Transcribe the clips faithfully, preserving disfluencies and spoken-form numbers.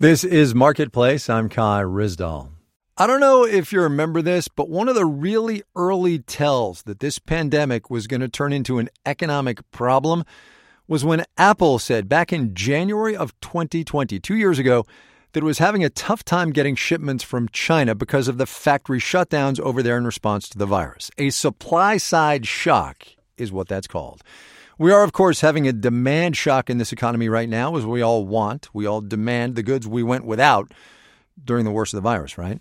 This is Marketplace. I'm Kai Ryssdal. I don't know if you remember this, but one of the really early tells that this pandemic was going to turn into an economic problem was when Apple said back in January of twenty twenty, two years ago, that it was having a tough time getting shipments from China because of the factory shutdowns over there in response to the virus. A supply-side shock is what that's called. We are, of course, having a demand shock in this economy right now, as we all want. We all demand the goods we went without during the worst of the virus, right?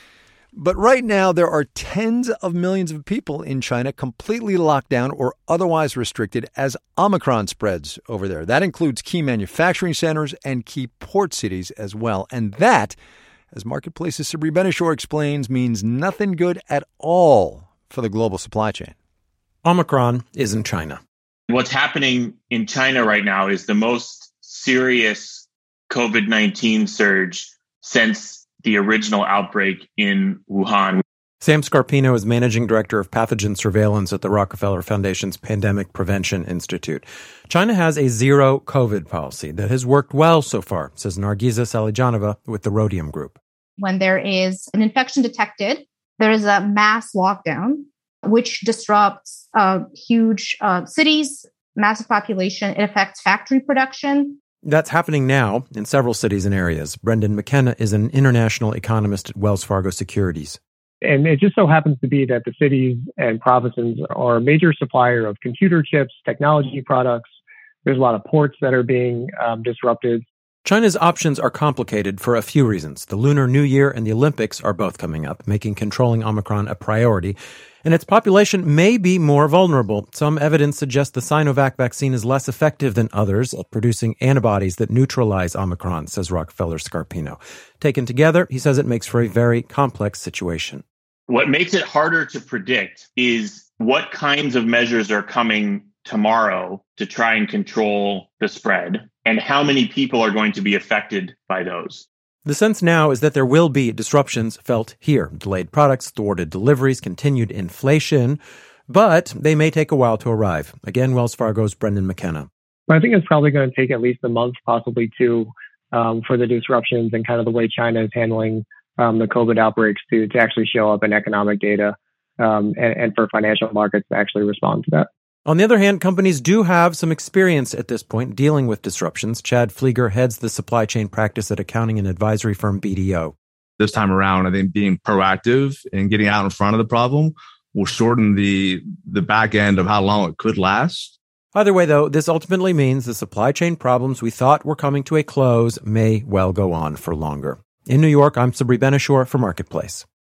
But right now, there are tens of millions of people in China completely locked down or otherwise restricted as Omicron spreads over there. That includes key manufacturing centers and key port cities as well. And that, as Marketplace's Sabri Ben-Achour explains, means nothing good at all for the global supply chain. Omicron isn't China. What's happening in China right now is the most serious COVID nineteen surge since the original outbreak in Wuhan. Sam Scarpino is Managing Director of Pathogen Surveillance at the Rockefeller Foundation's Pandemic Prevention Institute. China has a zero COVID policy that has worked well so far, says Nargiza Salijanova with the Rhodium Group. When there is an infection detected, there is a mass lockdown, which disrupts uh, huge uh, cities, massive population. It affects factory production. That's happening now in several cities and areas. Brendan McKenna is an international economist at Wells Fargo Securities. And it just so happens to be that the cities and provinces are a major supplier of computer chips, technology products. There's a lot of ports that are being um, disrupted. China's options are complicated for a few reasons. The Lunar New Year and the Olympics are both coming up, making controlling Omicron a priority. And its population may be more vulnerable. Some evidence suggests the Sinovac vaccine is less effective than others at producing antibodies that neutralize Omicron, says Rockefeller Scarpino. Taken together, he says it makes for a very complex situation. What makes it harder to predict is what kinds of measures are coming tomorrow to try and control the spread, and how many people are going to be affected by those. The sense now is that there will be disruptions felt here. Delayed products, thwarted deliveries, continued inflation, but they may take a while to arrive. Again, Wells Fargo's Brendan McKenna. I think it's probably going to take at least a month, possibly two, um, for the disruptions and kind of the way China is handling um, the COVID outbreaks to, to actually show up in economic data um, and, and for financial markets to actually respond to that. On the other hand, companies do have some experience at this point dealing with disruptions. Chad Flieger heads the supply chain practice at accounting and advisory firm B D O. This time around, I think being proactive and getting out in front of the problem will shorten the the back end of how long it could last. Either way, though, this ultimately means the supply chain problems we thought were coming to a close may well go on for longer. In New York, I'm Sabri Ben-Achour for Marketplace.